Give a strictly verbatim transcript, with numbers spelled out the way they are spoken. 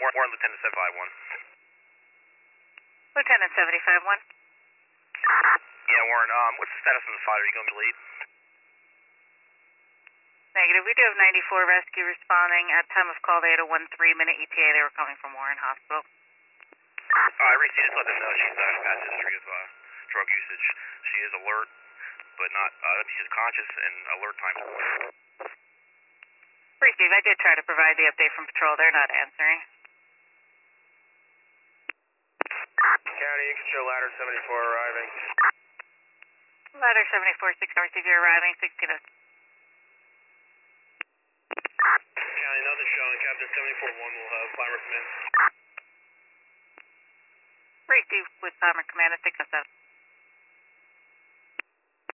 Warren, Warren Lieutenant seven five one. Lieutenant seventy-five one. Yeah, Warren, um, what's the status on the fire? Are you going to lead? Negative. We do have ninety-four rescue responding. At time of call, they had a one three minute E T A. They were coming from Warren Hospital. Alright, Reese, you just let them know she's uh, past history of uh, drug usage. She is alert, but not, uh, she's conscious and alert times. Receive. I did try to provide the update from patrol. They're not answering. County, you can show ladder seventy-four arriving. Ladder seventy-four six, I receive you're arriving. six kilo. County, nothing showing. Captain seventy-four one will have climber come in. Receive with climber command at six oh seven.